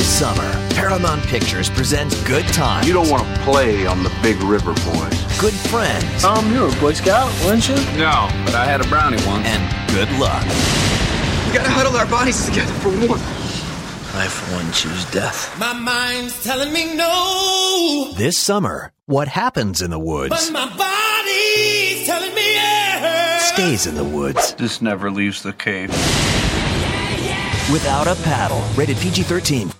This summer, Paramount Pictures presents Good Times. You don't want to play on the Big River, boys. Good Friends. You were a Boy Scout, weren't you? No, but I had a brownie once. And Good Luck. We gotta huddle our bodies together for war. I, for one, choose death. My mind's telling me no. This summer, what happens in the woods But my body's telling me yes. stays in the woods. This never leaves the cave. Without a Paddle. Rated PG-13.